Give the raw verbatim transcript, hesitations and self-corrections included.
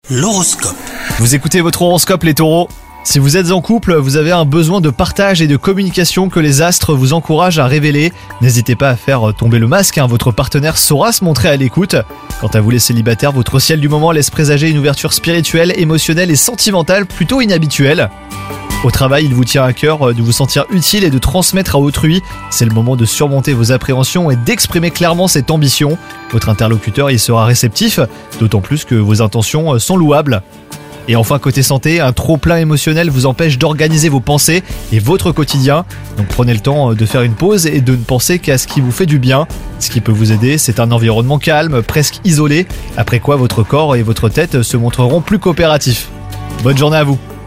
L'horoscope. Vous écoutez votre horoscope les taureaux. Si vous êtes en couple, vous avez un besoin de partage et de communication que les astres vous encouragent à révéler. N'hésitez pas à faire tomber le masque, hein, votre partenaire saura se montrer à l'écoute. Quant à vous les célibataires, votre ciel du moment laisse présager une ouverture spirituelle, émotionnelle et sentimentale plutôt inhabituelle. Au travail, il vous tient à cœur de vous sentir utile et de transmettre à autrui. C'est le moment de surmonter vos appréhensions et d'exprimer clairement cette ambition. Votre interlocuteur y sera réceptif, d'autant plus que vos intentions sont louables. Et enfin, côté santé, un trop-plein émotionnel vous empêche d'organiser vos pensées et votre quotidien. Donc prenez le temps de faire une pause et de ne penser qu'à ce qui vous fait du bien. Ce qui peut vous aider, c'est un environnement calme, presque isolé, après quoi votre corps et votre tête se montreront plus coopératifs. Bonne journée à vous!